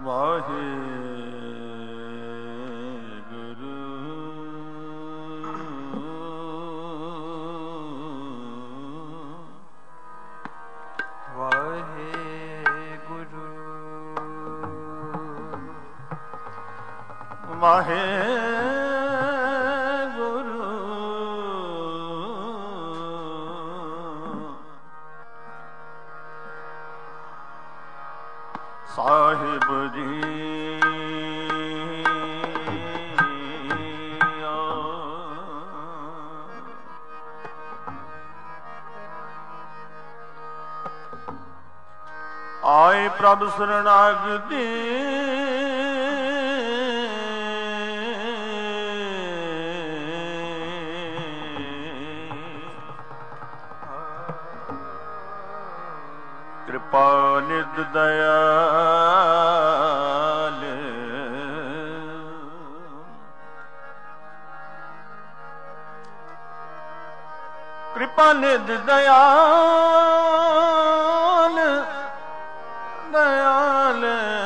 ਸਾਹਿਬ ਜੀ ਆਏ ਪ੍ਰਭ ਸਰਣਾਗਤੀ ਕਿਰਪਾ ਨਿਧ ਦਇਆਲ ਕਿਰਪਾ ਨਿਧ ਦਇਆਲ ਦਇਆਲ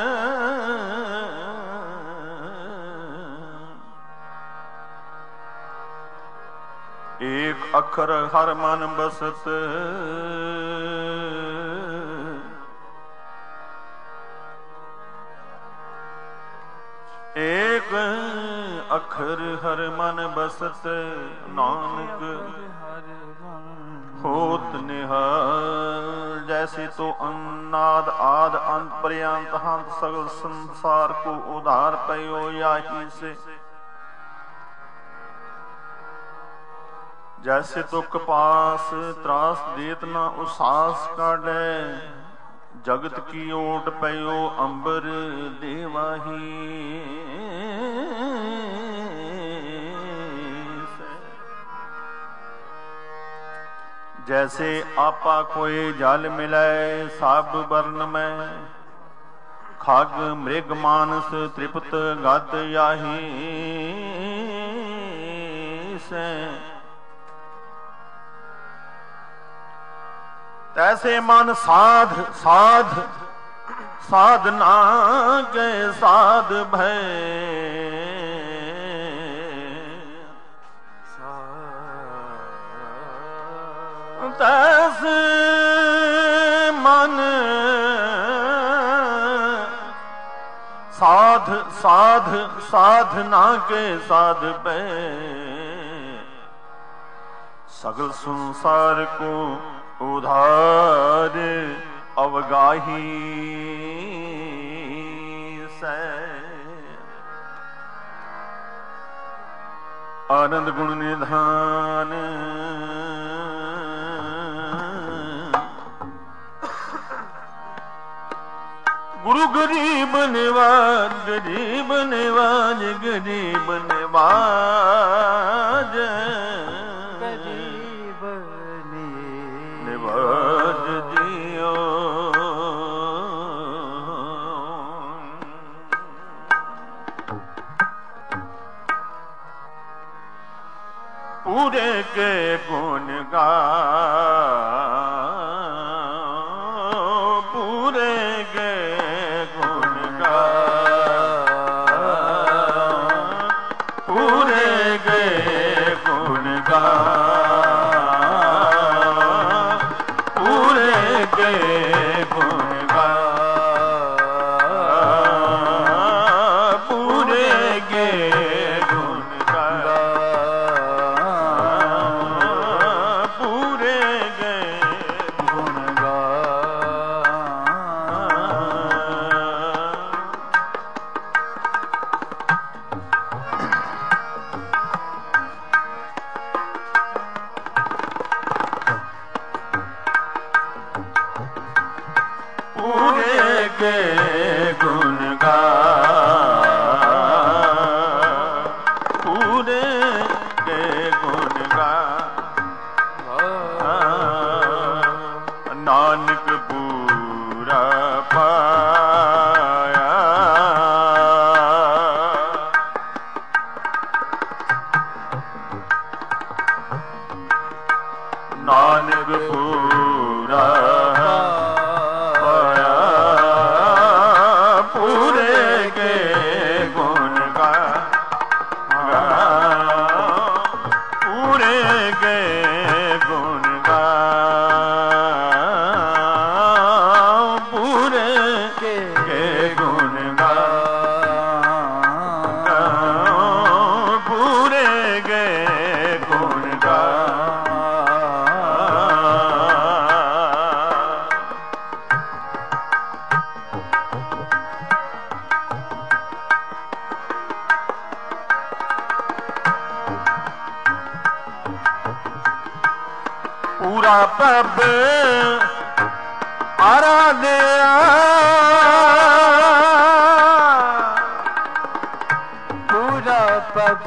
ਏਕ ਅੱਖਰ ਹਰ ਮਨ ਬਸਤ ਏਕ ਅੱਖਰ ਹਰ ਮਨ ਬਸਤ ਨਾਨਕ ਹੋਤ ਨਿਹਾਲ ਜੈਸੇ ਤੋ ਅਨਾਦ ਆਦ ਅੰਤ ਪਰਯੰਤ ਹੰਤ ਸਗਲ ਸੰਸਾਰ ਕੋ ਉਧਾਰ ਪਇਓ ਯਾਹੀ ਸੇ जैसे तो कपास त्रास देत न उसास काढ़े जगत की ओट पयो अंबर देवाही जैसे आपा कोई जल मिले सब वर्ण में खग मृग मानस तृप्त गत याही से तैसे मन साध साध साधना के साध भय तैसे मन साध साध साधना के साध भय सगल संसार को उधार अवगाही से आनंद गुण निधान गुरु गरीब निवाज गरीब निवाज गरीब निवाज निवाज जियो पूरे के गुण गा पूरे के गुण गा पूरे के गुण गा पूरे के गुण गाओ, पूरे के गुण गाओ, पूरे के गुण पूरा पब आराध्या, पूरा पब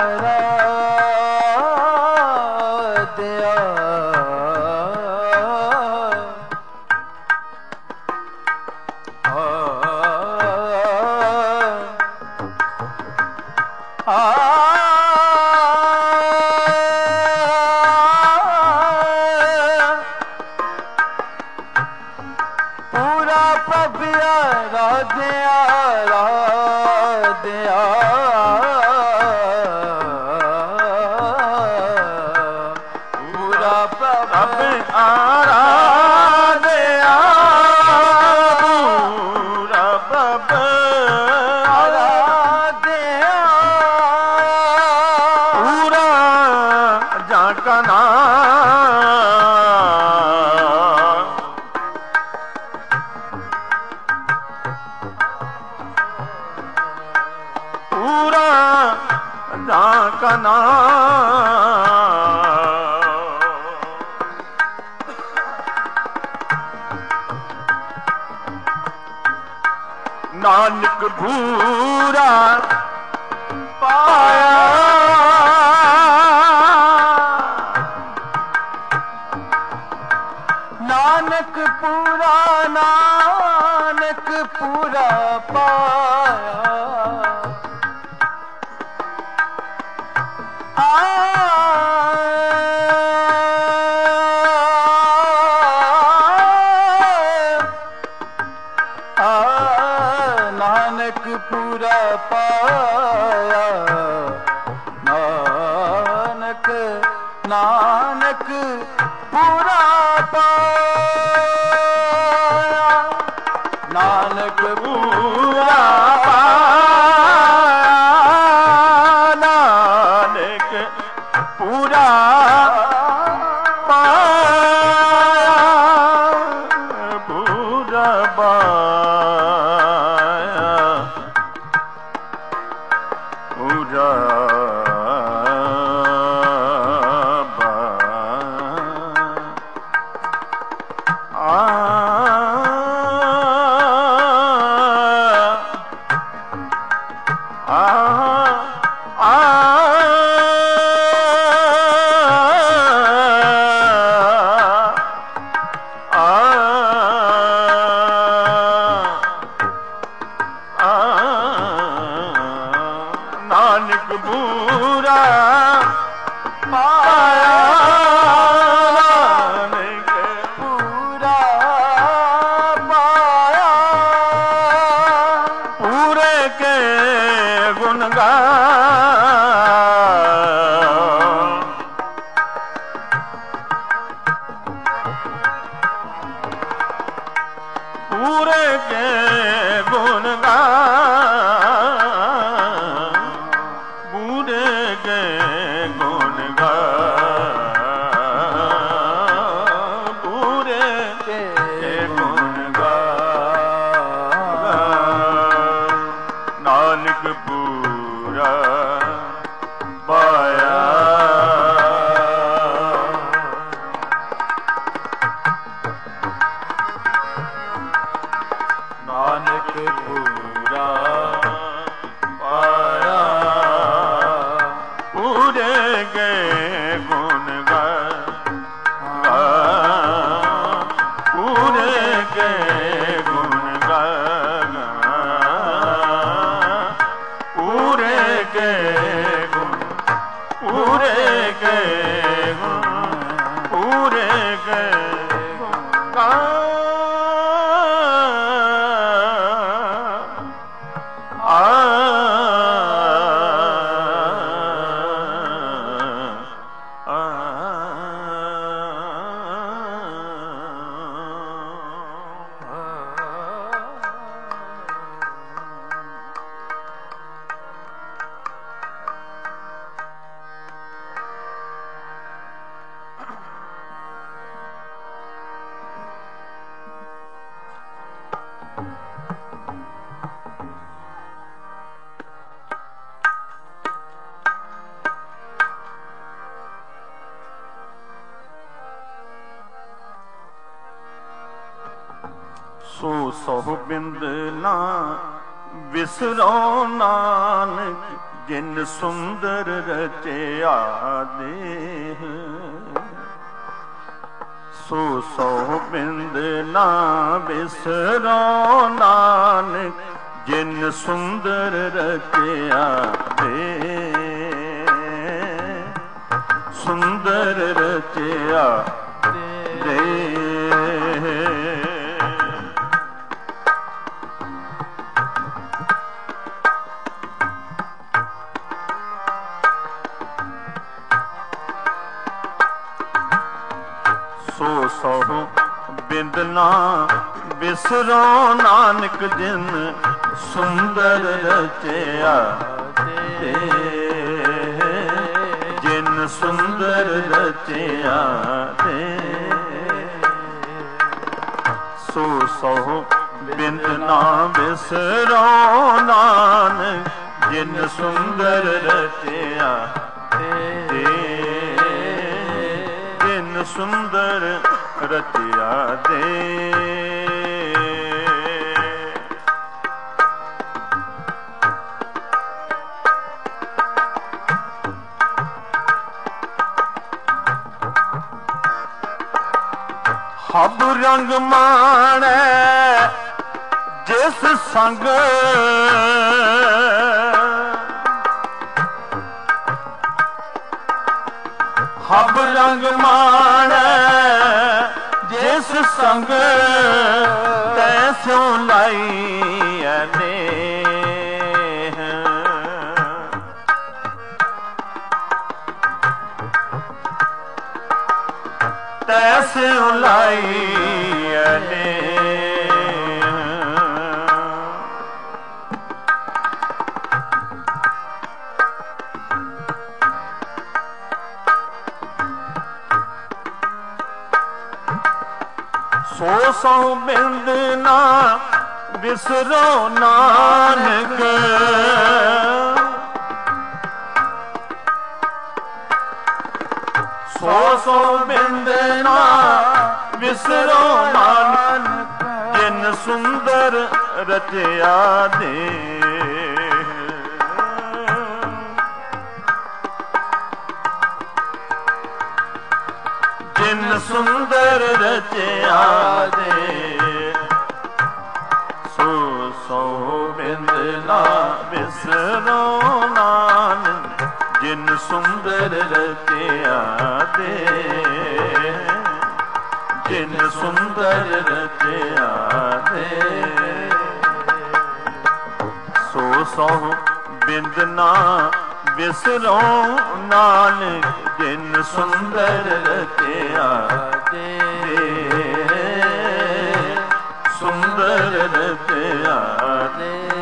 आराध्या, पूरा पब आराध्या, आराध्या, पूरा पब आराध्या, पूरा पब आराध्या, पूरा जाका नाम, पूरा जाका नाम, नानक भूरा पाया, नानक पूरा, नानक पूरा पाया, नानक पूरा पाया, नानक, नानक पूरा पाया, नानक पूरा पाया, नानक पूरा पाया, पूरा पाया, पूरा नानक पूरा पाया, नानक पूरा पाया, पूरे के गुण गाओ, पूरे के गुण गाओ, पूरे के गुण गाओ, पूरे के गुण गाओ, नानक पूरा पाया, नानक पूरा पाया, पूरे के गुण गाओ, पूरे के गुण गाओ, पूरे के गुण, पूरे के गुण, पूरे के गुण गाओ, आ ਸੋ ਸਹੁ ਬਿੰਦ ਨਾ ਵਿਸਰੋ ਨਾਨਕ, ਜਿਨ ਸੁੰਦਰ ਰਚਿਆ ਦੇਹ। ਸੋ ਸਹੁ ਬਿੰਦ ਨਾ ਵਿਸਰੋ ਨਾਨਕ, ਜਿਨ ਸੁੰਦਰ ਰਚਿਆ ਦੇਹ। ਸੁੰਦਰ ਰਚਿਆ ਦੇਹ। ਸੋ ਸਹੁ ਬਿੰਦ ਨਾ ਵਿਸਰੋ ਨਾਨਕ, ਜਿਨ ਸੁੰਦਰ ਰਚਿਆ ਦੇਹ। ਜਿਨ ਸੁੰਦਰ ਰਚਿਆ ਦੇਹ। ਸੋ ਸਹੁ ਬਿੰਦ ਨਾ ਵਿਸਰੋ ਨਾਨਕ, ਜਿਨ ਸੁੰਦਰ ਰਚਿਆ ਦੇਹ। ਜਿਨ ਸੁੰਦਰ ਰਚਿਆ ਦੇਹ। ਹਬ ਰੰਗ ਮਾਣੈ ਜਿਸ ਸੰਗ, ਹਬ ਰੰਗ ਮਾਣੈ ਜਿਸ ਸੰਗ, ਤੈਸਿਉ ਲਾਈਐ ਨੇਹ। ਤੈਸਿਉ ਲਾਈਐ ਨੇਹ। ਸੋ ਸਹੁ ਬਿੰਦ ਨਾ ਵਿਸਰੋ ਨਾਨਕ, ਸੋ ਸਹੁ ਬਿੰਦ ਨਾ ਵਿਸਰੋ ਨਾਨਕ, ਜਿਨ ਸੁੰਦਰ ਰਚਿਆ ਦੇਹ। ਜਿਨ ਸੁੰਦਰ ਰਚਿਆ ਦੇਹ। ਸੋ ਸਹੁ ਬਿੰਦ ਨਾ ਵਿਸਰੋ ਨਾਨਕ, ਜਿਨ ਸੁੰਦਰ ਰਚਿਆ ਦੇਹ। ਜਿਨ ਸੁੰਦਰ ਰਚਿਆ ਦੇਹ। ਸੋ ਸਹੁ ਬਿੰਦ ਨਾ ਵਿਸਰੋ ਨਾਨਕ, ਜਿਨ ਸੁੰਦਰ ਰਚਿਆ ਦੇਹ। ਸੁੰਦਰ ਰਚਿਆ ਦੇਹ।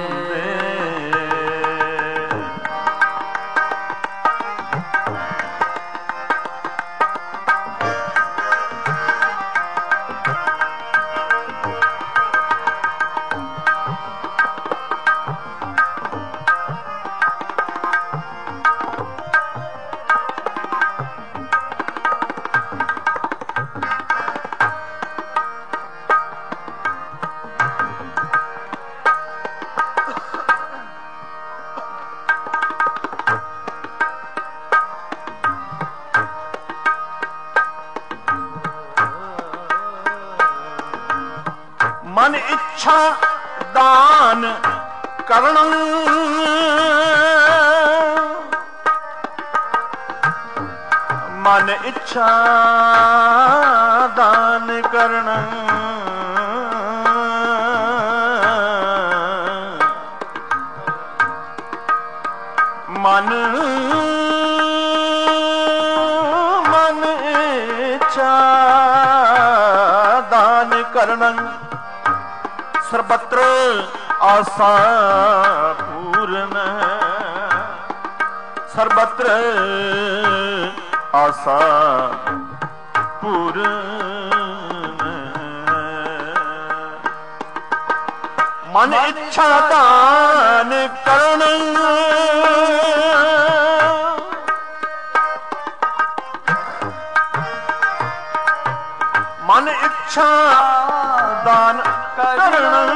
ਮਨ ਇੱਛਾ ਦਾਨ ਕਰਨ, ਮਨ ਇੱਛਾ ਦਾਨ ਕਰਨ। ਮਨ ਮਨ ਇੱਛਾ ਦਾਨ ਕਰਨ, ਸਰਬਤਰ ਆਸਾ ਪੂਰਨ। ਸਰਬਤਰ ਆਸਾ ਪੂਰਨ। ਮਨ ਇੱਛਾ ਦਾਨ ਕਰਨ, ਮਨ ਇੱਛਾ ਦਾਨ ਕਰਨ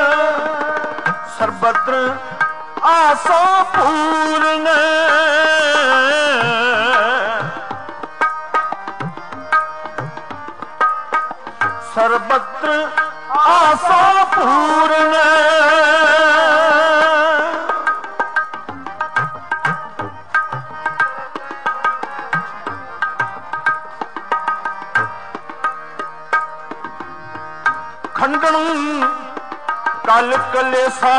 ਸਰਬਤਰ ਆਸਾ ਪੂਰਨ ਸਰਬਤਰ ਆਸਾ ਪੂਰਨ ਖੰਡਨ ਕਲ ਕਲੇਸਾ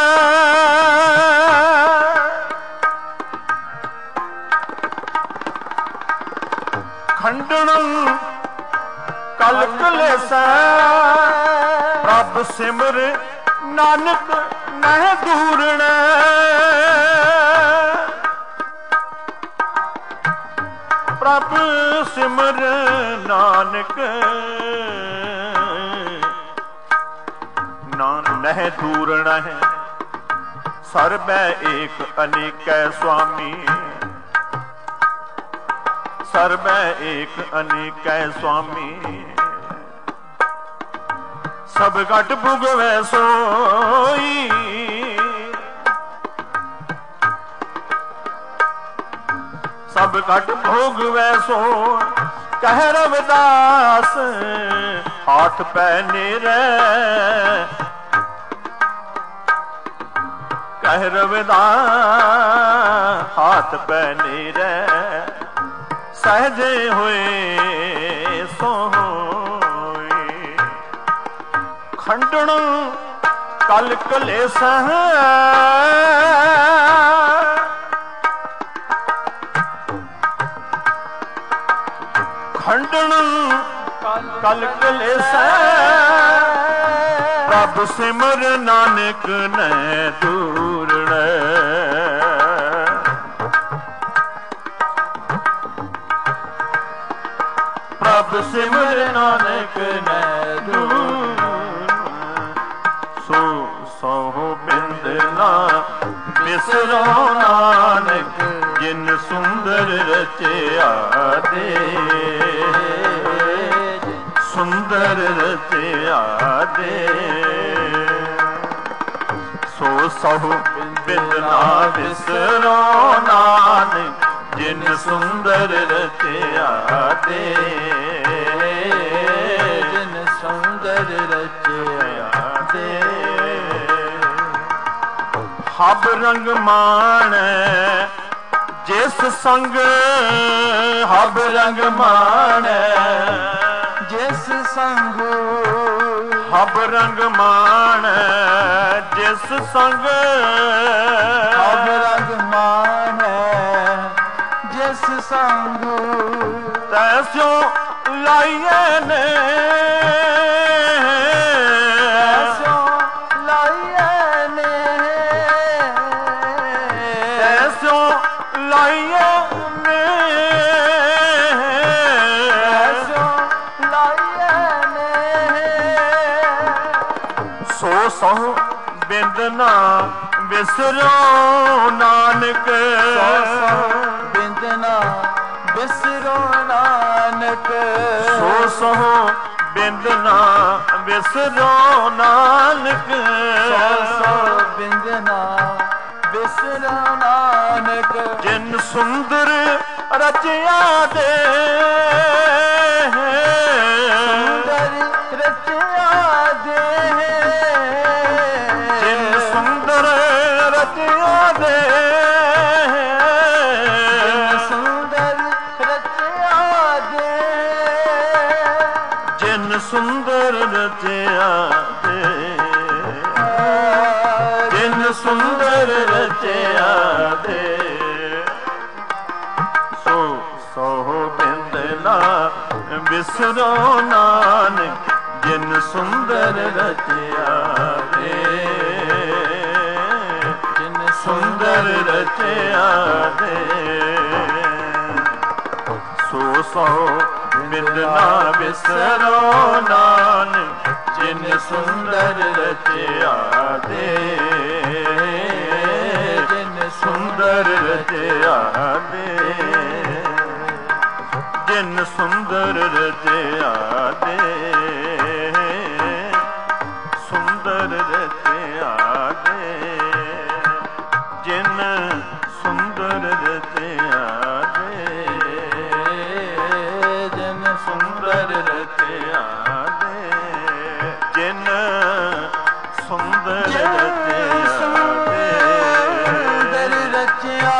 ਖੰਡਨ ਕਲ ਕਲੇਸਾ ਪ੍ਰਭ ਸਿਮਰ ਨਾਨਕ ਨਹਿ ਦੂਰਣ ਪ੍ਰਭ ਸਿਮਰ ਨਾਨਕ ਨਹਿ ਦੂਰਣ ਹੈ ਸਰਬੈ ਏਕ ਅਨੇਕੈ ਸੁਆਮੀ ਸਰਬੈ ਏਕ ਅਨੇਕੈ ਸੁਆਮੀ ਸਭ ਘਟ ਭੁਗਵੈ ਸੋਈ ਸਭ ਘਟ ਭੋਗਵੈ ਸੋ ਕਹਿ ਰਵਿਦਾਸ ਹਾਥ ਪੈ ਨੇਰੇ ਕਹਿ ਰਵਿਦਾਸ ਹਾਥ ਪੈ ਨੇਰੇ ਸਹਜੇ ਹੋਏ ਸੋਈ ਖੰਡਨ ਕਲ ਕਲੇਸਾ ਖੰਡਨ ਕਲ ਕਲੇਸਾ ਪ੍ਰਭ ਸਿਮਰ ਨਾਨਕ ਨਹਿ ਦੂਰਣ ਪ੍ਰਭ ਸਿਮਰ ਨਾਨਕ ਨਹਿ ਦੂਰਣ ਸੋ ਸਹੁ ਬਿੰਦ ਨਾ ਬਿਸਰੋ ਨਾਨਕ ਜਿਨ ਸੁੰਦਰ ਰਚਿਆ ਦੇ ਸੁੰਦਰ ਰਚਿਆ ਦੇ ਸੋ ਸਹੁ ਬਿੰਦ ਨਾ ਬਿਸਰੋ ਨਾਨਕ ਜਿਨ ਸੁੰਦਰ ਰਚਿਆ ਦੇ ਜਿਨ ਸੁੰਦਰ ਰਚਿਆ ਦੇ ਹਬ ਰੰਗ ਮਾਣ ਜਿਸ ਸੰਗ ਹਬ ਰੰਗ ਮਾਣ ਜਿਸ ਸੰਗ ਹਬ ਰੰਗ ਮਾਣ ਜਿਸ ਸੰਗ ਹਬ ਰੰਗ ਮਾਣ ਜਿਸ ਸੰਗ ਤੈਸਿਓ ਲਾਈਏ ਨੇ ਤੈਸਿਓ ਲਾਈਏ ਨੇ ਤੈਸਿਓ ਲਾਈਏ ਨੇ ਤੈਸਿਓ ਲਾਈਏ ਨੇ ਸੋ ਸਹੁ ਬਿੰਦ ਨਾ ਬਿਸਰੋ ਨਾਨਕ ਬਿੰਦ ਨਾ ਬਿਸਰੋ ਨਾਨਕ ਸੋ ਸਹੁ ਬਿੰਦ ਨਾ ਬਿਸਰੋ ਨਾਨਕ ਸੋ ਬਿੰਦ ਨਾ ਬਿਸਰੋ ਨਾਨਕ ਜਿਨ ਸੁੰਦਰ ਰਚਿਆ ਦੇ ਸੁੰਦਰ ਰਚਿਆ ਦੇ ਜਿਨ ਸੁੰਦਰ ਰਚਿਆ ਦੇ ਜਿਨ ਸੁੰਦਰ ਰਚਿਆ ਦੇ ਜਿਨ ਸੁੰਦਰ ਰਚਿਆ ਦੇ ਜਿਨ ਸੁੰਦਰ ਰਚਿਆ ਦੇ ਸੋ ਸਹੁ ਬਿੰਦ ਨਾ ਬਿਸਰੋ ਨਾਨਕ ਜਿਨ ਸੁੰਦਰ ਰਚਿਆ ਦੇ ਜਿਨ ਸੁੰਦਰ ਰਚਿਆ ਦੇ ਸੋ ਸਹੁ ਬਿੰਦ ਨਾ ਬਿਸਰੋ ਨਾਨਕ ਜਿਨ ਸੁੰਦਰ ਰਚਿਆ ਦੇ ਜਿਨ ਸੁੰਦਰ ਰਚਿਆ ਦੇ ਜਿਨ ਸੁੰਦਰ ਰਚਿਆ ਦੇ ਸੁੰਦਰ ਰਚਿਆ ਦੇ, ਜਿਨ ਸੁੰਦਰ ਰਚਿਆ ਦੇ, ਸੁੰਦਰ ਰਚਿਆ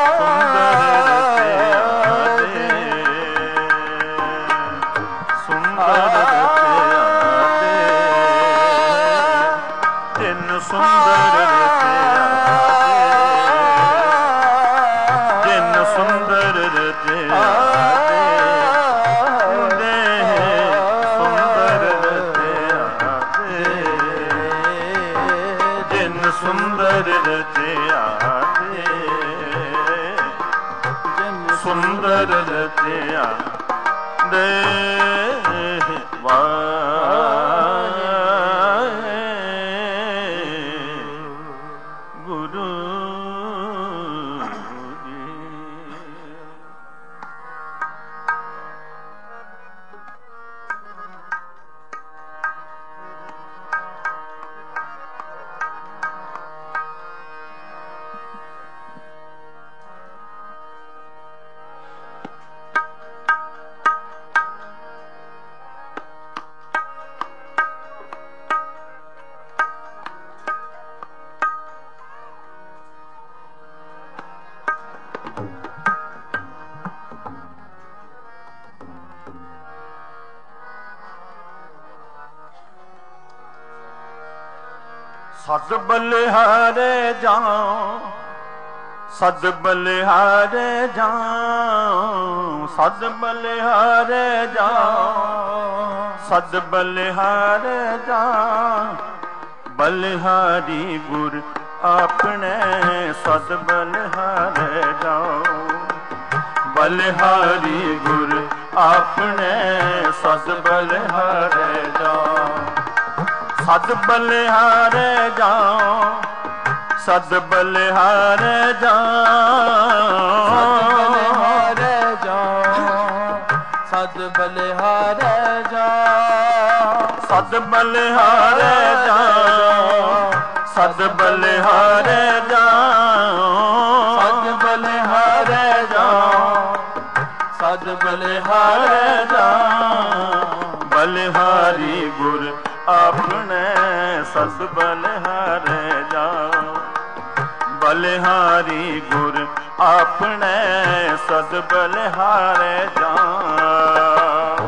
ਸੁੰਦਰ ਰਚਿਆ ਦੇ ਗੁਰੂ ਜੀ। ਸਦ ਬਲਿਹਾਰੇ ਜਾਉ, ਸਦ ਬਲਿਹਾਰੇ ਜਾਉ, ਸਦ ਬਲਿਹਾਰੇ ਜਾਉ, ਸਦ ਬਲਿਹਾਰੇ ਜਾਉ, ਬਲਿਹਾਰੀ ਗੁਰ ਆਪਣੇ ਸਦ ਬਲਿਹਾਰੇ ਜਾਉ, ਬਲਿਹਾਰੀ ਗੁਰ ਆਪਣੇ ਸਦ ਬਲਿਹਾਰੇ ਜਾਉ, ਸਦ ਬਲਿਹਾਰੇ ਜਾਉ, ਸਦ ਬਲਿਹਾਰੇ ਜਾਉ, ਸਦ ਬਲਿਹਾਰੇ ਜਾਉ, ਸਦ ਬਲਿਹਾਰੇ ਜਾਉ, ਸਦ ਬਲਿਹਾਰੇ ਜਾਉ, ਸਦ ਬਲਿਹਾਰੇ ਜਾਉ, ਸਦ ਬਲਿਹਾਰੇ ਜਾਉ, ਬਲਿਹਾਰੀ ਗੁਰ ਆਪਣੇ ਸਦ ਬਲਿਹਾਰੇ ਜਾਉ, ਬਲਿਹਾਰੀ ਗੁਰ ਆਪਣੇ ਸਦ ਬਲਿਹਾਰੇ ਜਾਉ।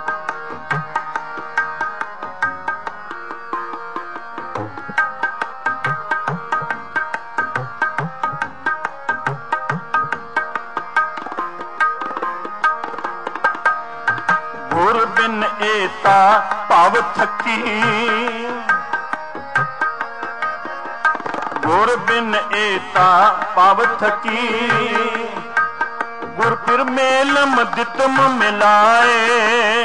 ਗੁਰ ਬਿਨ ਏਤਾ ਭਵ ਥਕੀ, ਗੁਰ ਬਿਨ ਏਤਾ ਭਵ ਥਕੀ, ਗੁਰ ਪਿਰ ਮੇਲਮ ਦਿਤਮ ਮਿਲਾਏ,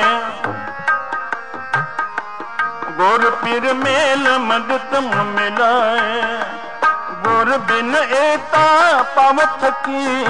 ਗੁਰ ਪਿਰ ਮੇਲਮ ਦਿਤਮ ਮਿਲਾਏ, ਗੁਰ ਬਿਨ ਏਤਾ ਭਵ ਥਕੀ,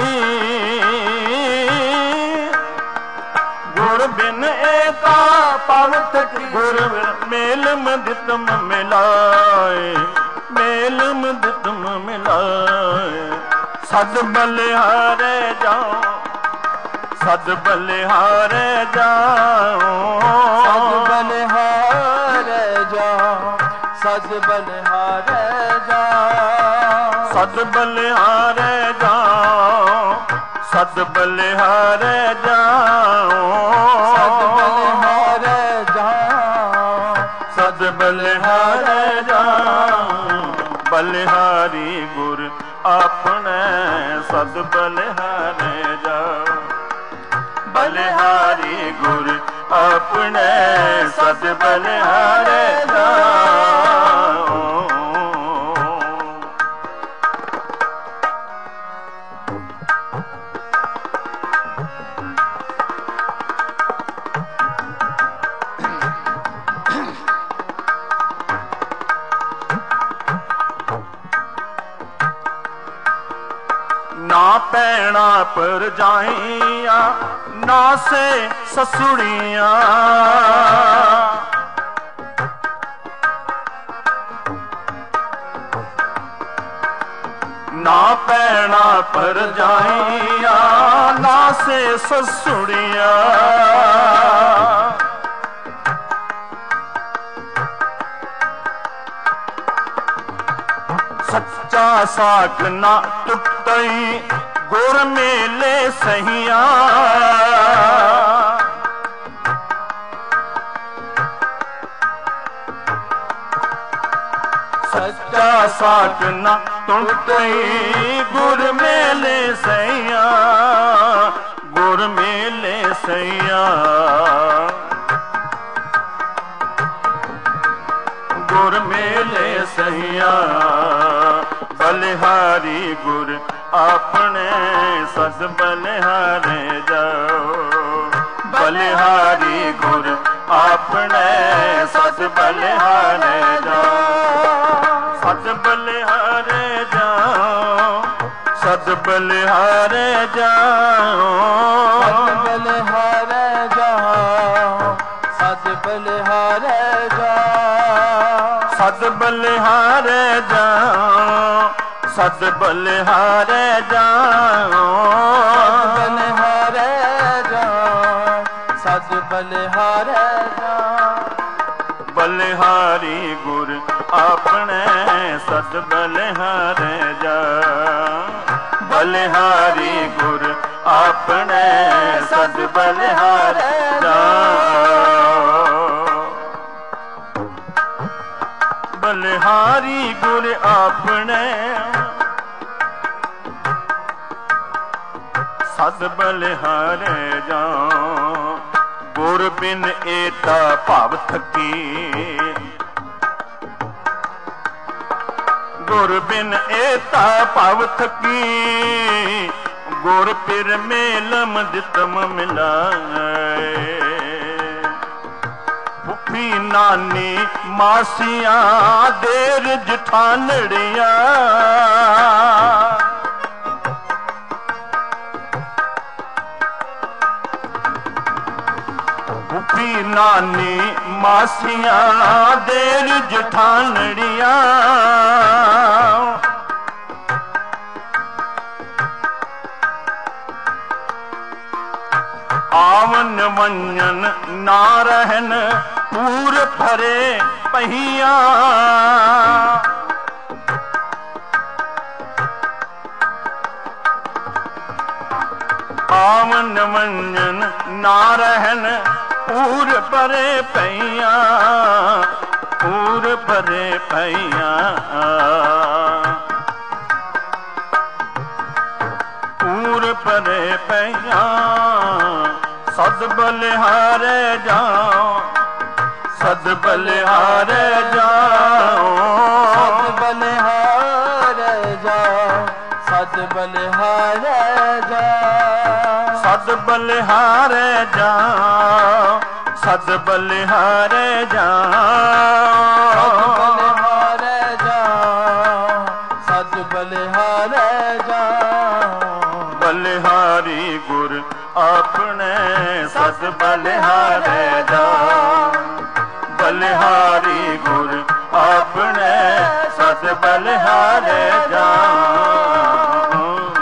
ਗੁਰ ਬਿਨ ਏਤਾ ਭਵ ਥਕੀ, ਗੁਰ ਮੇਲਮ ਦਿਤਮ ਮਿਲਾਏ, ਮੇਲਮ ਦਿਤਮ ਮਿਲਾਏ, ਸਦ ਬਲਿਹਾਰੇ ਜਾਉ, ਸਦ ਬਲਿਹਾਰੇ ਜਾਉ, ਸਦ ਬਲਿਹਾਰੇ ਜਾਉ, ਸਦ ਬਲਿਹਾਰੇ ਜਾਉ, ਸਦ ਬਲਿਹਾਰੇ ਜਾਉ, ਸਦ ਬਲਿਹਾਰੇ ਜਾਉ, ਸਦ ਬਲਿਹਾਰੇ ਜਾਉ, ਸਦ ਬਲਿਹਾਰੇ ਜਾਉ, ਬਲਿਹਾਰੀ ਗੁਰ ਆਪਣੇ ਸਦ ਬਲਿਹਾਰੇ ਜਾਉ, ਬਲਿਹਾਰੀ ਗੁਰ ਆਪਣੇ ਸਦ ਬਲਿਹਾਰੇ ਜਾਉ। ਨਾ ਭੈਣਾ ਪਰਜਾਈਆਂ, ਨਾ ਸੇ ਸਸੁੜੀਆਂ, ਨਾ ਭੈਣਾ ਪਰਜਾਈਆਂ, ਨਾ ਸੇ ਸਸੁੜੀਆਂ, साख ना टुटई गुर मेले सहिया। सच्चा साख ना टुटई गुर मेले सहिया, गुर मेले सहिया, गुर मेले सहिया। बलिहारी गुर अपने सद बलिहारे जाओ, बलिहारी गुर अपने सद बलिहारे जाओ, सद बलिहारे जाओ, सद बलिहारे जाओ, सद बलिहारे जाओ, सद बलिहारे जाओ, सद बलिहारे जाओ, सद बलिहारे जाओ, बलिहारे जाओ, सद बलिहारे जाओ। बलिहारी गुर अपने सद बलिहारे जाओ, बलिहारी गुर अपने सद बलिहारे जाओ। बलिहारी गुर अपने सद बलिहारे जाओ, गुर बिन एता भाव थकी, गुर बिन एता भाव थकी, गुर पिर मेलम दितम मिलाए। फुफी नानी मासियां देर जठानड़िया, फुफी नानी मासियां देर जठानड़िया, आवन वंजन ना रहन पूर भरे पहिया, आवन वंजन ना रहन पूर भरे पहिया, पूर भरे पहिया, पूर भरे पहिया। सद बलिहारे जाओ, सद बलिहारे जाओ, सद बलिहारे जाओ, सद बलिहारे जाओ, सद बलिहारे जाओ, सद बलिहारे जाओ, बलिहारे जाओ, सद बलिहारे जाओ। बलिहारी गुर अपने सद बलिहारे जाओ, बलिहारी गुर अपने सद बलिहारे जाओ।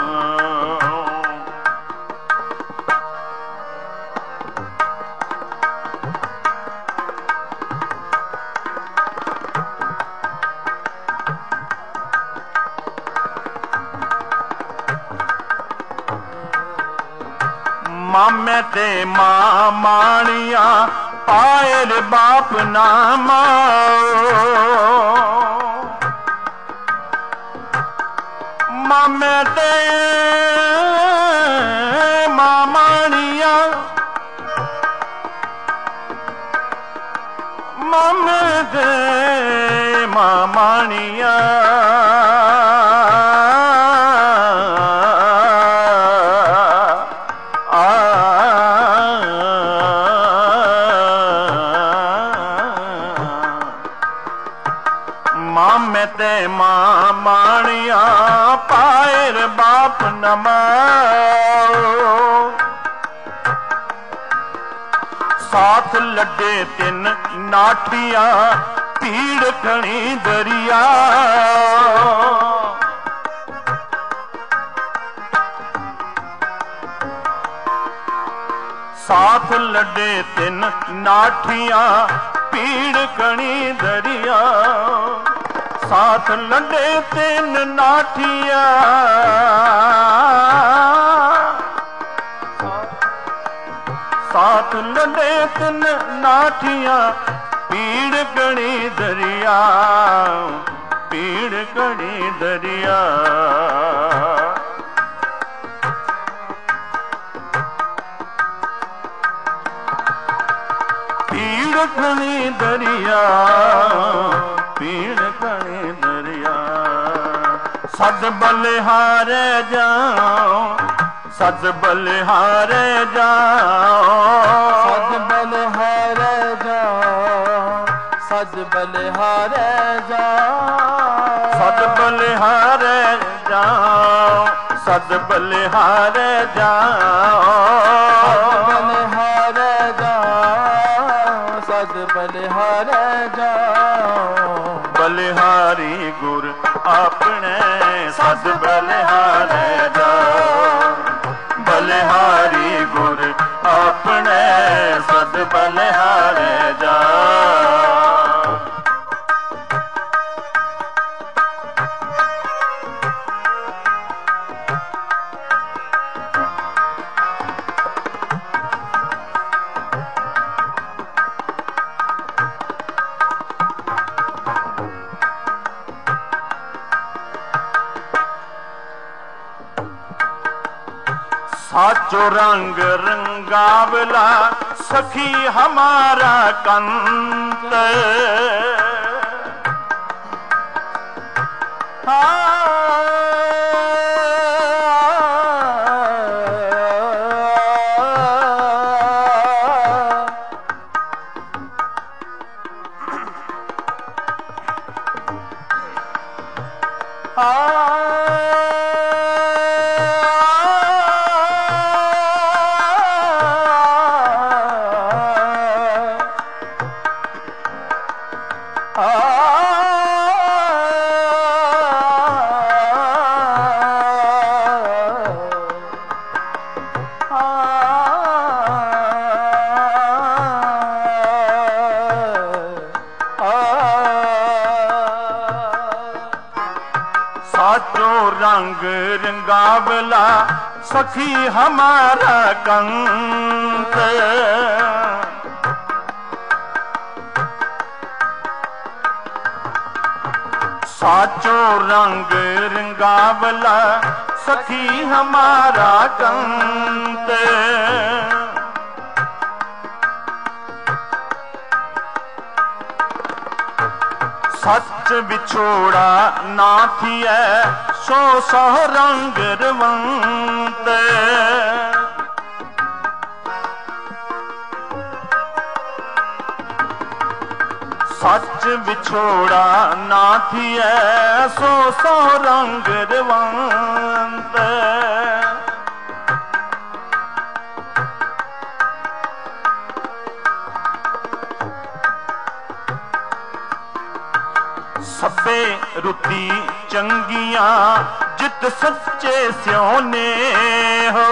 मामे ते मां माणिया पायल बाप नामा, मामे ते मां माणिया, मामे ते मां माणिया, मामे ते मां माणिया पायर बाप नमाओ। साथ लड्डे तिन नाठिया पीड़ खणी दरिया, साथ लड्डे तिन नाठिया पीड़ खणी दरिया, ਸਾਥ ਲੰਡੇ ਤਿੰਨ ਨਾਠੀਆਂ, ਸਾਥ ਲੰਡੇ ਤਿੰਨ ਨਾਠੀਆਂ, ਪੀੜ ਕਣੀ ਦਰਿਆ, ਪੀੜ ਕਣੀ ਦਰਿਆ। ਪੀੜ ਕਣੀ ਦਰਿਆ, ਪੀੜ ਕਣੀ ਦਰਿਆ। ਸਦ ਬਲਿਹਾਰੇ ਜਾਓ, ਸਦ ਬਲਿਹਾਰੇ ਜਾਓ, ਸਦ ਬਲਿਹਾਰੇ ਜਾਓ, ਸਦ ਬਲਿਹਾਰੇ ਜਾਓ, ਸਦ ਬਲਿਹਾਰੇ ਜਾਓ, ਸਦ ਬਲਿਹਾਰੇ ਜਾਓ, ਸਦ ਬਲਿਹਾਰੇ ਜਾਓ, ਸਦ ਬਲਿਹਾਰੇ ਜਾਓ। ਬਲਿਹਾਰੀ ਗੁਰ ਆਪਣੇ ਸਦ ਬਲਿਹਾਰੇ ਜਾਓ, ਬਲਿਹਾਰੀ ਗੁਰ ਆਪਣੇ ਸਦ ਬਲਿਹਾਰੇ ਜਾਓ। साचो रंग रंगावला सखी हमारा कंत, साचो रंग रंगावला सखी हमारा कंत, साचो रंग रंगावला सखी हमारा कंत। सच विछोड़ा ना थिए सो सह रंग रवंत, सच विछोड़ा ना थिए सो सह रंग रवंत। सभे रुती चंगियां जित सच्चे स्योने हो,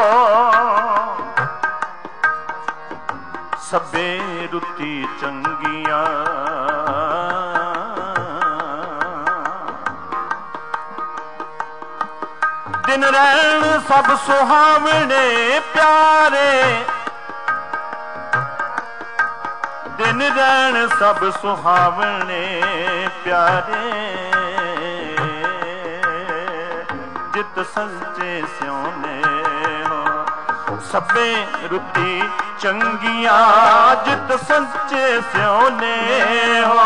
सभे रुती चंगियां दिन रैन सब सुहावने प्यारे, दिन रैन सब सुहावने प्यारे, जित सच्चे स्योने हो। सभे रुती चंगियां जित सच्चे स्योने हो,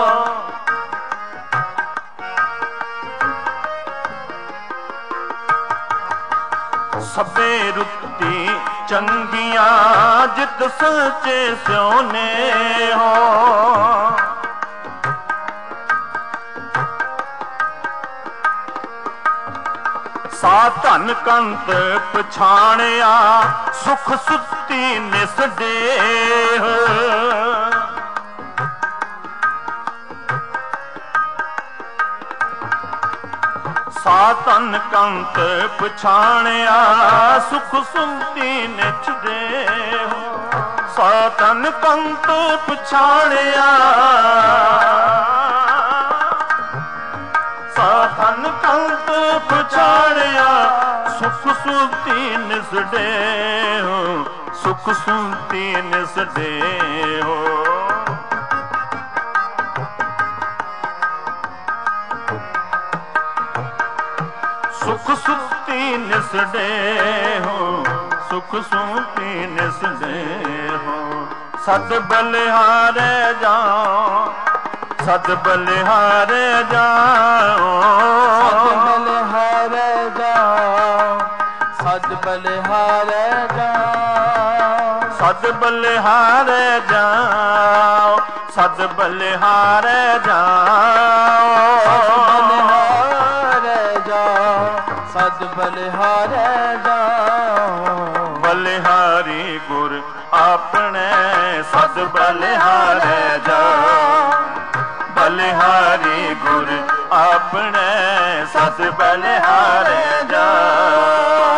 सभे रुती चंगियां जित सच्चे स्योने हो। सा धन कंत पछाणिया सुख सुती निस देह, सा धन कंत पछाणिया सुख सुती निस देह, सा धन कंत पछाणिया ਅੰਤ ਪਛਾੜਿਆ ਸੁਖ ਸੁਤੀ ਨਿਸੜੇ ਹੋ ਸੁਖ ਸੁਤੀ ਨਿਸੜੇ ਹੋ ਸੁਖ ਸੁਤੀ ਨਿਸੜੇ ਹੋ ਸੁਖ ਸੁਤੀ ਨਿਸੜੇ ਹੋ ਸਦ ਬਲਿਹਾਰੇ ਜਾਓ ਸਦ ਬਲਿਹਾਰੇ ਜਾਓ ਸਦ ਬਲਿਹਾਰੇ ਜਾਓ ਸਦ ਬਲਿਹਾਰੇ ਜਾਓ ਸਦ ਬਲਿਹਾਰੇ ਜਾਓ ਸਦ ਬਲਿਹਾਰੇ ਜਾਓ ਸਦ ਬਲਿਹਾਰੇ ਜਾਓ ਬਲਿਹਾਰੀ ਗੁਰ ਆਪਣੇ ਸਦ ਬਲਿਹਾਰੇ ਜਾਓ ਬਲਿਹਾਰੀ ਗੁਰ ਆਪਣੇ ਸਦ ਬਲਿਹਾਰੇ ਜਾਓ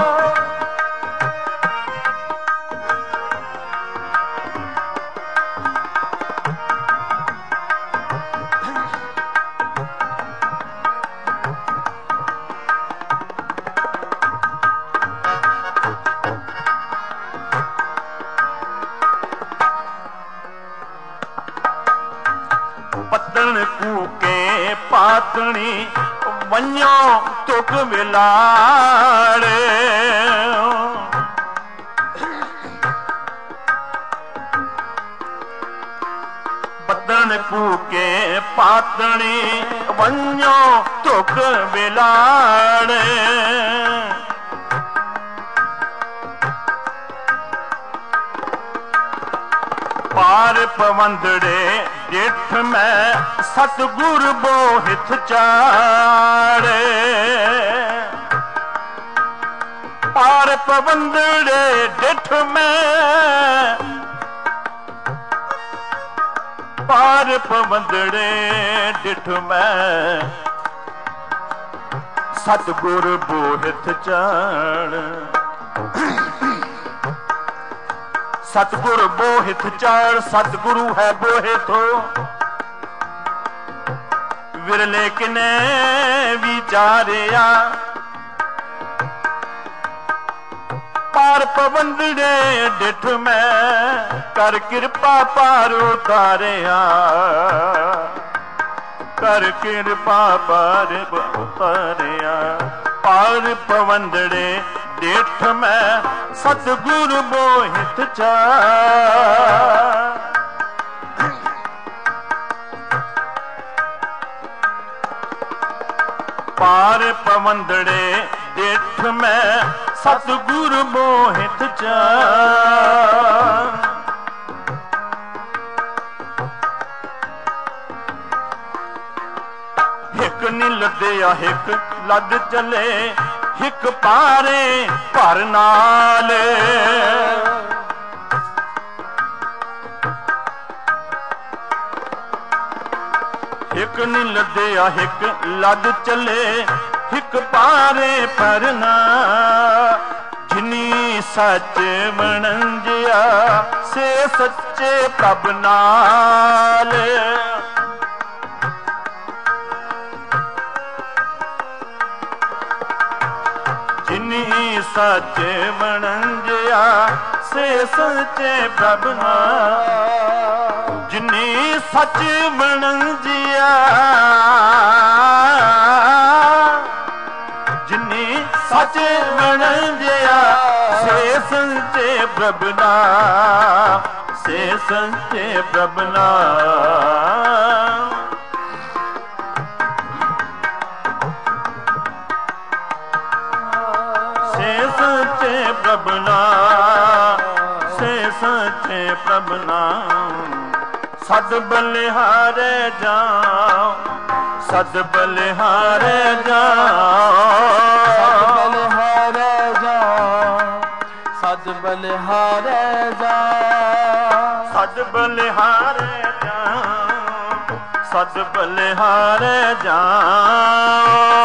ਪੱਤਣ ਕੂਕੇ ਪਾਤਣੀ ਵੰਨਿਓ ਤੁਕ ਵਿਲਾੜੇ ਪੱਤਣ ਕੂਕੇ ਪਾਤਣੀ ਵੰਨਿਓ ਤੁਕ ਵਿਲਾੜੇ ਪਾਰ ਪਵੰਦੜੇ ਡਿਠ ਮੈਂ ਸਤਿਗੁਰ ਬੋਹਿਤ ਚਾੜੇ ਪਾਰ ਪਵੰਦੜੇ ਡਿਠ ਮੈਂ ਪਾਰ ਪਵੰਦੜੇ ਡਿਠ ਮੈਂ ਸਤਿਗੁਰ ਬੋਹਿਤ ਚਾੜ ਸਤਿਗੁਰ ਬੋਹਿਤ ਚਾੜ ਸਤਿਗੁਰੂ ਹੈ ਬੋਹਿਤੋ ਵਿਰਲੇ ਕਿਨੇ ਵਿਚਾਰਿਆ ਪਾਰ ਪਵੰਦੜੇ ਡਿਠ ਮੈਂ ਕਰ ਕਿਰਪਾ ਪਾਰ ਉਤਾਰਿਆ ਕਰ ਕਿਰਪਾ ਪਾਰ ਉਤਾਰਿਆ ਪਾਰ ਪਵੰਦੜੇ ਡਿਠ ਮੈਂ ਸਤਿਗੁਰ ਬੋਹਿਤ ਚਾੜ ਪਾਰ ਪਵੰਦੜੇ ਡਿਠ ਮੈਂ ਸਤਿਗੁਰ ਬੋਹਿਤ ਚਾੜ ਹਿਕ ਨੀ ਲੱਦਿਆ ਹਿਕ ਲੱਦ ਚਲੇ ਹਿਕ ਪਾਰੇ ਭਰ ਨਾਲ ਹਿਕ ਨੀ ਲੱਦਿਆ ਹਿਕ ਲੱਦ ਚਲੇ ਹਿਕ ਪਾਰੇ ਭਰਨਾ ਜਿਨੀ ਸੱਚ ਵਣੰਜਿਆ ਸੇ ਸੱਚੇ ਪ੍ਰਭ ਨਾਲ ਜਿਨੀ ਸੱਚ ਵਣੰਜਿਆ ਸੇ ਸੱਚੇ ਪ੍ਰਭ ਨਾਲ ਜਿਨੀ ਸੱਚ ਵਣੰਜਿਆ ਜਿਨੀ ਸੱਚ ਵਣੰਜਿਆ ਸੇ ਸੱਚੇ ਪ੍ਰਭ ਨਾਲ ਸੇ ਸੱਚੇ ਪ੍ਰਭ ਨਾਲ ਸੱਚੇ ਪ੍ਰਭ ਨਾਮ ਸੇ ਸੱਚੇ ਪ੍ਰਭ ਨਾਮ ਸਦ ਬਲਿਹਾਰੇ ਜਾਓ ਸਦ ਬਲਿਹਾਰੇ ਜਾਓ ਸਦ ਬਲਿਹਾਰੇ ਜਾਓ ਸਦ ਬਲਿਹਾਰੇ ਜਾਓ ਸਦ ਬਲਿਹਾਰੇ ਜਾਓ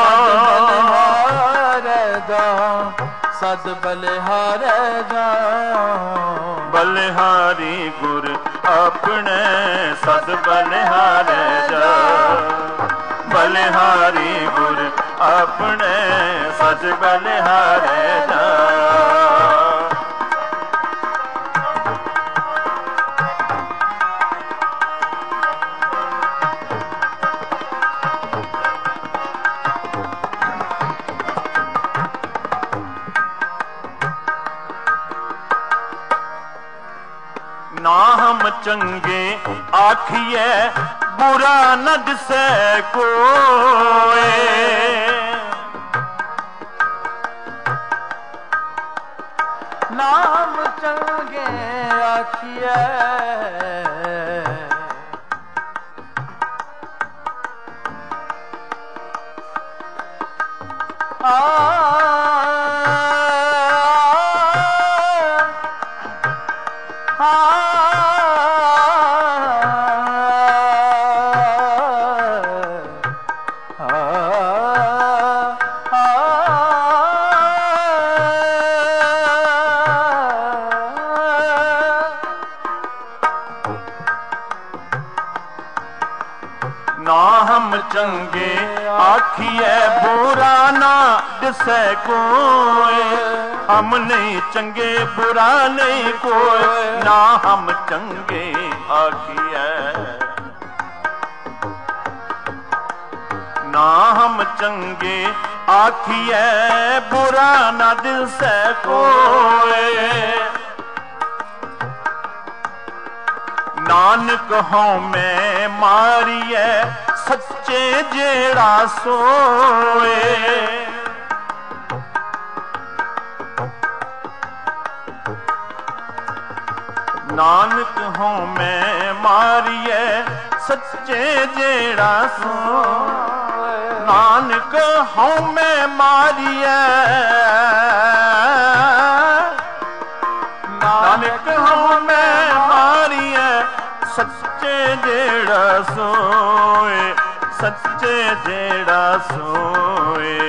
ਸਦ ਬਲਿਹਾਰੇ ਜਾਓ ਬਲਿਹਾਰੀ ਗੁਰ ਆਪਣੇ ਸਦ ਬਲਿਹਾਰੇ ਜਾਓ ਬਲਿਹਾਰੀ ਗੁਰ ਆਪਣੇ ਸਜ ਬਲਿਹਾਰੇ ਜਾ। ਨਾ ਹਮ ਚੰਗੇ ਆਖੀਏ ਬੁਰਾ ਨ ਦਿਸੈ ਕੋਏ। ਨਾ ਹਮ ਚੰਗੇ ਆਖੀਏ ਨਾ ਹਮ ਚੰਗੇ ਆਖੀਏ ਬੁਰਾ ਨਾ ਦਿਸੈ ਕੋਏ। ਹਮ ਨਹੀਂ ਚੰਗੇ ਬੁਰਾ ਨਹੀਂ ਕੋਏ। ਨਾ ਹਮ ਚੰਗੇ ਆਖੀਏ ਨਾ ਹਮ ਚੰਗੇ ਆਖੀਏ ਬੁਰਾ ਨਾ ਦਿਸੈ ਕੋਏ। ਨਾਨਕ ਹਉ ਮੈਂ ਮਾਰੀਐ ਸੱਚੇ ਜਿਹੜਾ ਸੋਏ। ਨਾਨਕ ਹਉ ਮੈਂ ਮਾਰੀਐ ਸੱਚੇ ਜਿਹੜਾ ਸੋਏ। ਨਾਨਕ ਹਉ ਮੈਂ ਮਾਰੀਐ ਨਾਨਕ ਹਉ ਮੈਂ ਮਾਰੀਐ ਸੱਚੇ ਜਿਹੜਾ ਸੋਏ। ਸੱਚੇ ਜਿਹੜਾ ਸੋਏ।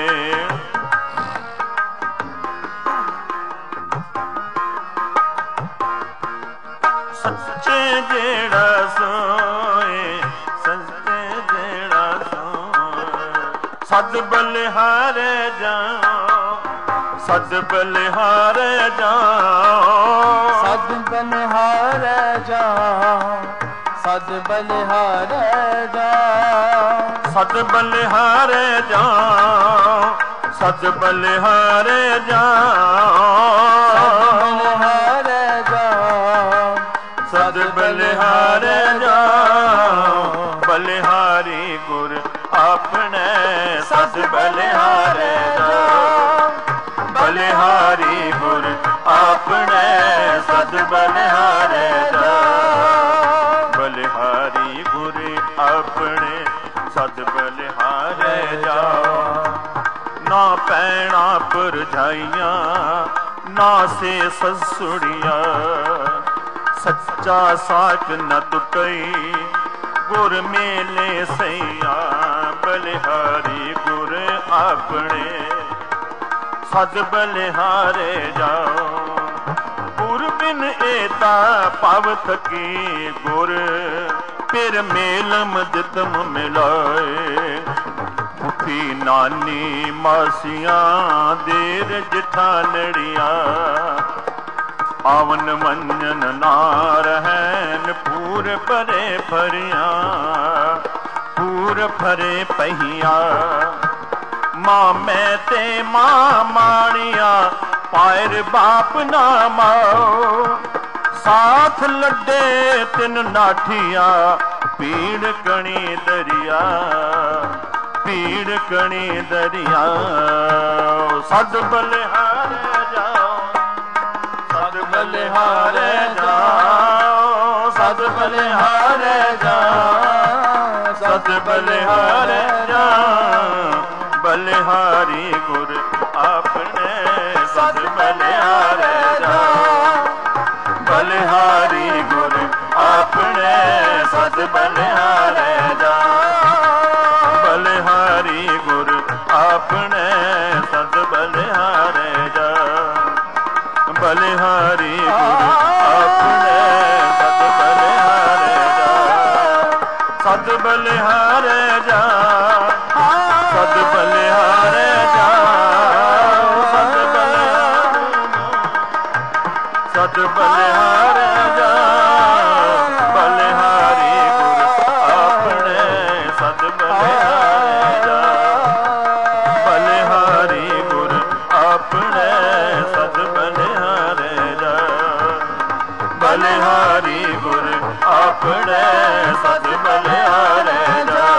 ਸੱਚੇ ਜਿਹੜਾ ਸੋਏ। ਸੱਚੇ ਜਿਹੜਾ ਸੋਏ। ਸਦ ਬਲਿਹਾਰੇ ਜਾਓ ਸਦ ਬਲਿਹਾਰੇ ਜਾਓ। ਸਦ ਬਲਿਹਾਰੇ ਜਾਓ ਸਦ ਬਲਿਹਾਰੇ ਜਾਓ। ਸਦ ਬਲਿਹਾਰੇ ਜਾਓ ਸਦ ਬਲਿਹਾਰੇ ਜਾਓ। ਸਦ ਬਲਿਹਾਰੇ ਜਾਓ ਸਦ ਬਲਿਹਾਰੇ ਜਾਓ। ਬਲਿਹਾਰੀ ਗੁਰ ਆਪਣੇ ਸਦ ਬਲਿਹਾਰੇ ਜਾਓ। ਬਲਿਹਾਰੀ ਗੁਰ ਆਪਣੇ ਸਦ ਬਲਿਹਾਰੇ ਜਾਓ। ਬਲਿਹਾਰੀ ਗੁਰ ਆਪਣੇ ਸਦ ਬਲਿਹਾਰੇ ਜਾਓ। ਨਾ ਪੈਣਾ ਭਰਜਾਈਆਂ ਨਾ ਸੇ ਸਸੁੜੀਆਂ। ਸੱਚਾ ਸਾਕ ਨ ਟੁਟਈ ਗੁਰ ਮੇਲੇ ਸਈਆ। ਬਲਿਹਾਰੀ ਗੁਰ ਆਪਣੇ ਸਦ ਬਲਿਹਾਰੇ ਜਾਓ। ਗੁਰ ਬਿਨ ਏਤਾ ਪਵ ਥਕੀ ਗੁਰ ਫਿਰ ਮੇਲ ਮਦਤਮ ਮਿਲਾਏ। ਪੁੱਤੀ ਨਾਨੀ ਮਾਸੀਆਂ ਦੇਰ ਜਠਾਨੜੀਆਂ। ਆਵਨ ਮੰਨਨ ਨਾ ਰਹਿਣ ਪੂਰ ਭਰੇ ਭਰੀਆਂ। ਪੂਰ ਭਰੇ ਪਹੀਆਂ ਮਾਮੇ ਤੇ ਮਾਂ ਮਾਣੀਆਂ। ਪਾਇਰ ਬਾਪ ਨਾ ਮਾਓ ਸਾਥ ਲੱਡੇ ਤਿੰਨ ਨਾਠੀਆਂ। ਪੀੜ ਕਣੀ ਦਰਿਆ ਪੀੜ ਕਣੀ ਦਰਿਆ। ਸਦ ਬਲਿਹਾਰੇ ਜਾਓ ਸਦ ਬਲਿਹਾਰੇ ਜਾਓ। ਸਦ ਬਲਿਹਾਰੇ ਜਾਓ ਸਦ ਬਲਿਹਾਰੇ ਜਾਓ। ਬਲਿਹਾਰੀ ਗੁਰ ਆਪਣੇ ਸਦ ਬਲਿਹਾਰੇ ਜਾਓ। ਬਲਿਹਾਰੀ ਗੁਰ ਆਪਣੇ ਸਦ ਬਲਿਹਾਰੇ ਜਾਓ। ਬਲਿਹਾਰੀ ਗੁਰ ਆਪਣੇ ਸਦ ਬਲਿਹਾਰੇ ਜਾਓ। ਬਲਿਹਾਰੀ ਗੁਰ ਆਪਣੇ ਸਦ ਬਲਿਹਾਰੇ ਜਾਓ। ਸਦ ਬਲਿਹਾਰੇ ਜਾਓ। ਸਦ ਬਲਿਹਾਰੇ ਆਪਣੇ ਸਦ ਬਲਿਹਾਰੇ ਜਾ।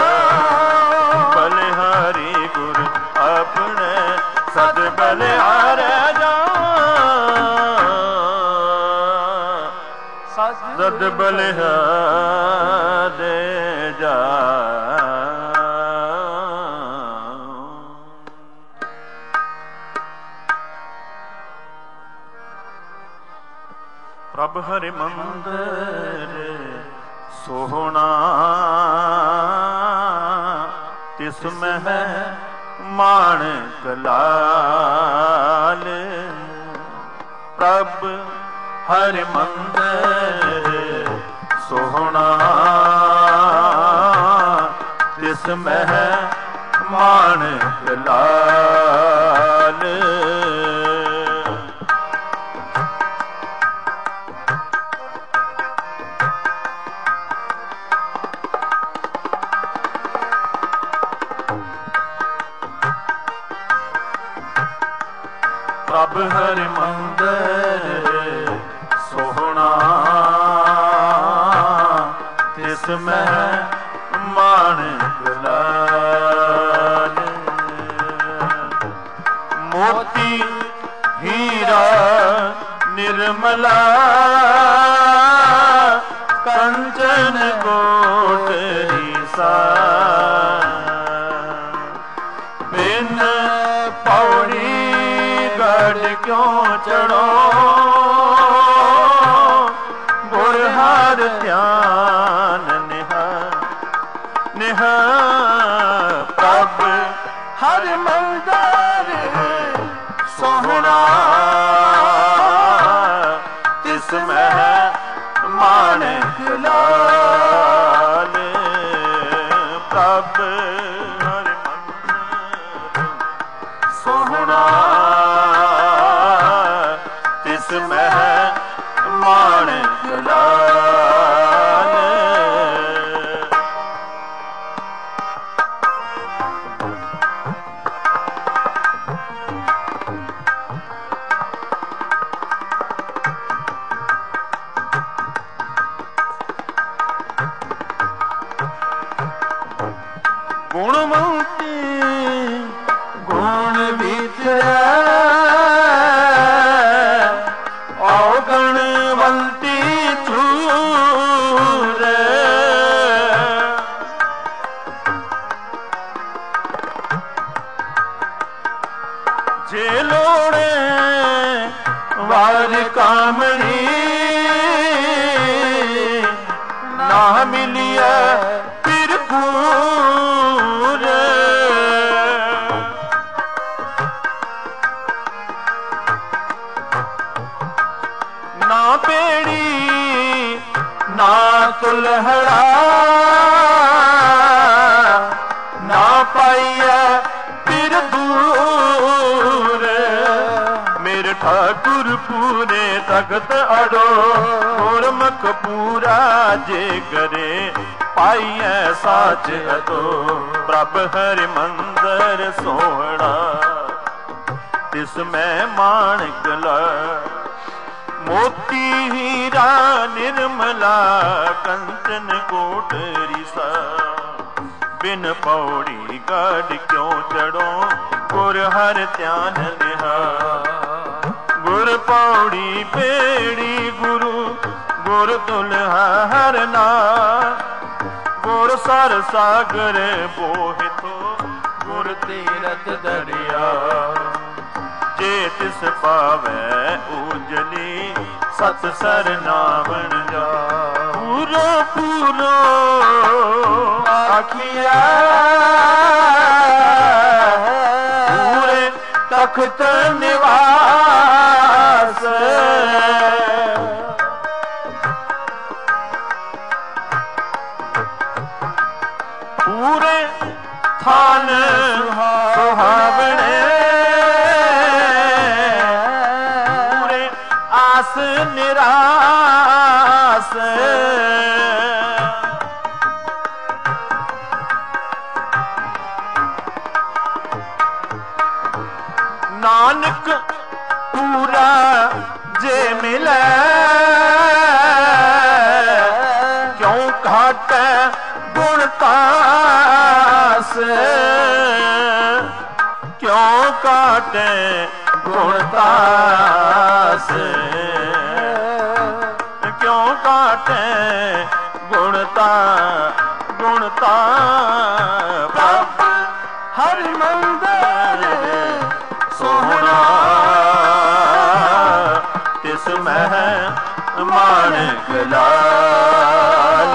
ਬਲਿਹਾਰੀ ਗੁਰ ਆਪਣੇ ਸਦ ਬਲਿਹਾਰੇ ਜਾ। ਸਦ ਬਲਿਹਾਰੇ ਜਾ। ਪ੍ਰਭ ਹਰਿ ਮੰਦਰ ਸੋਹਣਾ ਤਿਸ ਮਹਿ ਮਾਣਕ ਲਾਲ। ਪ੍ਰਭ ਹਰਿ ਮੰਦਰ ਸੋਹਣਾ ਤਿਸ ਮਹਿ ਮਾਣਕ ਲਾਲ। ਪ੍ਰਭ ਹਰਿ ਮੰਦਰ ਸੋਹਣਾ ਤਿਸ ਮਹਿ ਮਾਣਕ ਲਾਲ। ਮੋਤੀ ਹੀਰਾ ਨਿਰਮਲਾ ਕੰਚਨ ਕੋਟਰੀ ਸਾ। ਬਿਨ ਪੌੜੀ ਗੜ ਕਿਉਂ ਚੜੋ ਗੁਰ ਹਰਿ ਧਿਆਨ ਨਿਹਾਲ। ਨਿਹਾਲ ਪ੍ਰਭ ਹਰਿ ਮੰਦਰ ਸੋਹਣਾ ਤਿਸ ਮਹਿ ਮਾਣਕ ਲਾਲ। ਪ੍ਰਭ ਹਰਿ ਮੰਦਰ ਸੋਹਣਾ ਤਿਸ ਮਹਿ ਮਾਣਕ ਲਾਲ। ਗੁਣਵੰਤੀ ਗੁਣ ਵਿਚਰੈ ਔਗਣਵੰਤੀ ਚੂਰੇ। ਜੇ ਲੋੜੇ ਵਾਰ ਕਾਮਣੀ ਨਾ ਮਿਲਿਆ ਫਿਰ ਪੂਰੇ। ਨਾ ਪੇੜੀ ਨਾ ਤੁਲਹੜਾ ਨਾ ਪਾਈਐ ਫਿਰ ਦੂਰ। ਮੇਰੇ ਠਾਕੁਰ ਪੂਰੇ ਤਖਤ ਅੜੋ ਗੁਰਮੁਖ ਪੂਰਾ ਜੇ ਕਰੇ ਪਾਈਐ ਸਾਚ ਅਦੋ। ਪ੍ਰਭ ਹਰਿ ਮੰਦਰ ਸੋਹਣਾ ਤਿਸ ਮੈਂ ਮਾਣਕ ਲਾਲ। ਮੋਤੀ ਹੀਰਾ ਨਿਰਮਲਾ ਕੰਚਨ ਕੋਟਰੀ ਸਾ। ਬਿਨ ਪੌੜੀ ਗੜ ਕਿਉਂ ਚੜੋ ਗੁਰ ਹਰਿ ਧਿਆਨ ਨਿਹਾਲ। ਗੁਰ ਪੌੜੀ ਪੇੜੀ ਗੁਰੂ ਗੁਰ ਤੁਲਹਾ ਹਰਿ ਨਾਮ। ਗੁਰ ਸਰ ਸਾਗਰ ਬੋਹਿਥੋ ਗੁਰ ਤੀਰਥ ਦਰਿਆ। ਜੇ ਤਿਸ ਪਾਵੈ ਉਜਲੀ ਸਤ ਸਰ ਨਾਵਣ ਜਾ। ਪੂਰੋ ਪੂਰੋ ਆਖਿਆ ਪੂਰੇ ਤਖਤ ਨਿਵਾਸ। ਪੂਰੇ ਥਾਨ ਸੁਹਾਵਣੇ ਪੂਰੇ ਆਸ ਨਿਰਾਸ। ਨਾਨਕ ਪੂਰਾ ਜੇ ਮਿਲੈ काटे गुण तास, क्यों काटे गुण तास, क्यों काटे गुणता गुणता। हर मंदिर सोहना तिस मह माणिक लाल,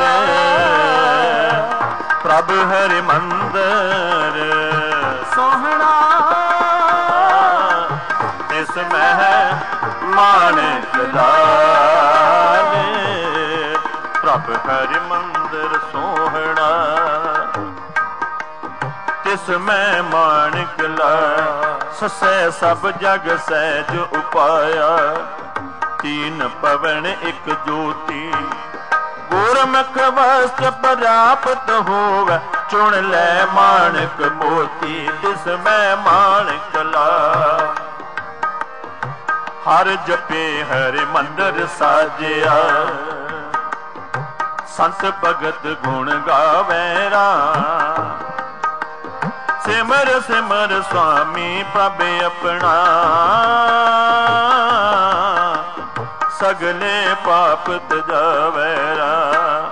प्रभ हरि मंदिर सोहना तिस मह माणिक लाल, प्रभ हरि मंदिर सोहना तिस में माणिक लाल। ससै सब जग सहज उपाया, तीन पवन एक ज्योति, गुरमुख वस्त्र प्राप्त होवे, चुन ले माणिक मोती, तिस में माणिक लाल। हर जपे हरि मंदिर साजिया, संत भगत गुण गावे राम, सिमर सिमर स्वामी प्रभ अपना, सगले पाप तजावे राम।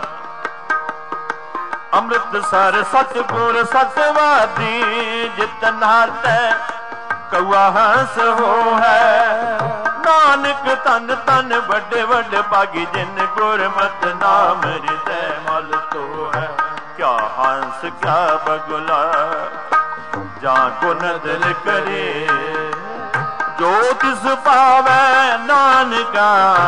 अमृतसर सतगुर सतवादी, जितना ते कौआ हंस हो है, नानक तन तन बड़े बड़े भागी, जिन गुरमत नाम हृदय मल तो है। क्या हंस क्या बगुला, जा गुण दिल करे, जो तिस पावे नानका,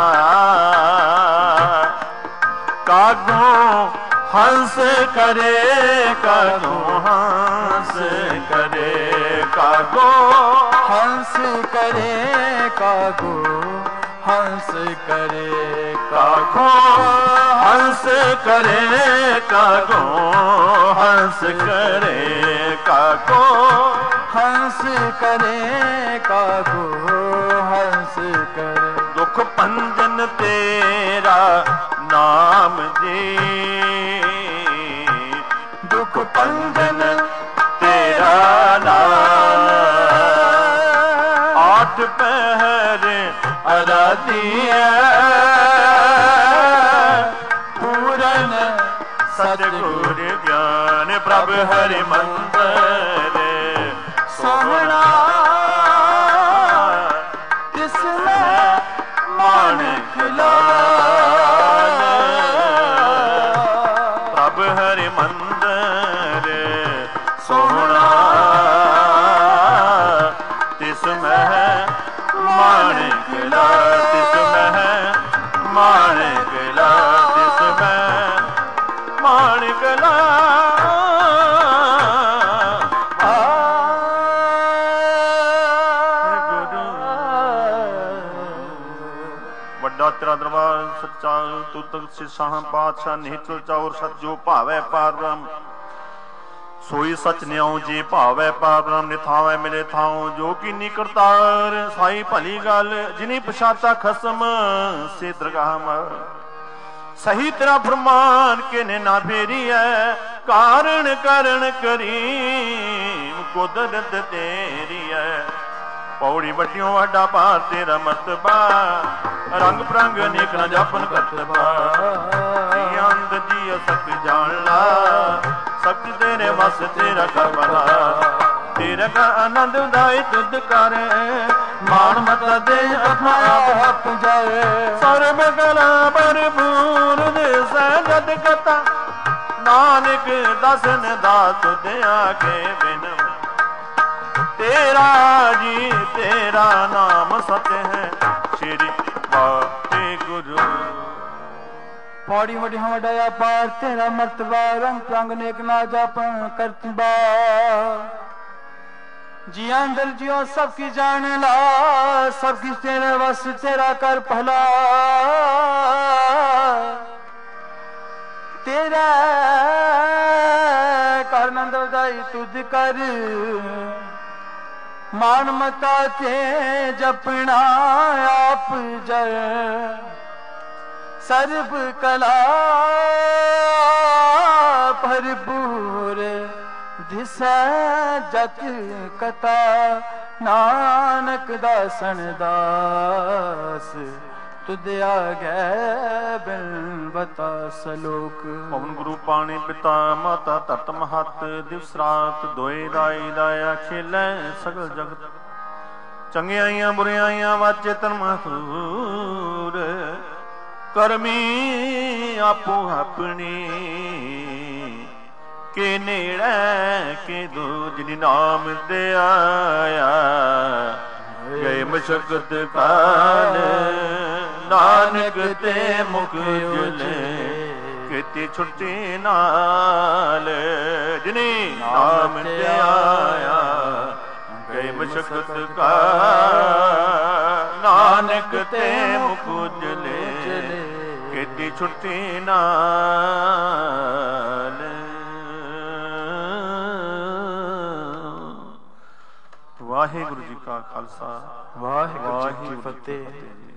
कागो हंस करे, कागो हंस करे, कागो हंस करे, कागो हंस करे, कागो हंस करे, कागो हंस करे, कागो हंस करे, कागो हंस करे। दुख पंजन तेरा नाम दे, दुख पंजन तेरा नाम, आठ पहर आराधिया, पूरन सतगुर ज्ञान, प्रभ हरि मंदिर सोहना तिस में माणिक लाल, प्रभ हरि मंदिर सोहना तिस में माणिक लाल, तिस में माणिक लाल, तिस में माणिक लाल। ਵੱਡਾ ਤੇਰਾ ਦਰਬਾਰ ਸੱਚਾ, ਤੂੰ ਤਖਤ ਸਿਸਾਹਾਂ ਪਾਤਸ਼ਾਹ, ਨਿਹਚਲ ਚੌਰ ਸਤ ਜੋ ਭਾਵੈ ਪਾਰ ਬ੍ਰਹਮ, सोई सच न्याऊ जी भावै पार ब्रह्म, निथावै मिले थाऊ जो कीनी करतार, साई भली गल जिनी पछाता खसम, से दरगाह सही तेरा फरमान के ने ना फेरी है, कारण करण करीम कुदरत तेरी है। पौड़ी बटियों वाडा पार तेरा मर्तबा, रंग प्रंग नेक न जापन करतबा, अंध जी सक जान ला, सक तेरे बस तेरा कर बना, तेरा का आनंद उदाई तुद करे, मान मता दे अपना आप जाए, सर्व कला भरपूर दिसै जद कथा, नानक दसन दात दया के बिन, तेरा जी तेरा नाम सत्य है, श्री वाहे गुरु। पौड़ी वडी वडाया पार तेरा मर्तबा, रंग प्रंग नेक ना जापन करतबा, जी अंदर जियो सबकी जान ला, सबकी तेरे वस तेरा कर पहला, तेरा कर नंद उदाई तुद कर, मान मता ते जपना आप जय, सर्व कला ਦਿਸੈ ਜਤ ਕਥਾ ਨਾਨਕ ਦਾਸਨ ਦਾਸ ਤੁਧ ਆਗੈ ਬਿਨ ਬਤਾ ਸਲੋਕ। ਪਵਨ ਗੁਰੂ ਪਾਣੀ ਪਿਤਾ ਮਾਤਾ ਧਰਤ ਮਹਤ ਦਿਵਸ ਰਾਤ ਦੋਏ ਦਾਈ ਦਾਇਆ ਖੇਲੈ ਸਗਲ ਜਗਤ ਚੰਗਿਆਈਆਂ ਬੁਰਿਆਈਆਂ ਵਾਚੇ ਤਨ ਮਹੂਰ ਕਰਮੀ ਆਪੋ ਆਪਣੀ ਕੇ ਨੇੜੇ ਕੇ ਦੂਜਿ ਨਾਮ ਤੇ ਆਇਆ ਗਏ ਮਸ਼ਕਤ ਕਾਲ ਨਾਨਕ ਤੇ ਮੁਖ ਉਜਲੇ ਕੀਤੀ ਛੁੱਟੀ ਨਾਲ ਜਿਨੀ ਨਾਮ ਤੇ ਆਇਆ ਗਏ ਮਸ਼ਕਤ ਕਾਲ ਨਾਨਕ ਤੇ ਮੁਖ ਉਜਲੇ ਕੀਤੀ ਛੁੱਟੀ ਨਾਲ। ਵਾਹਿਗੁਰੂ ਜੀ ਕਾ ਖਾਲਸਾ ਵਾਹਿਗੁਰੂ ਜੀ ਕੀ ਫਤਿਹ।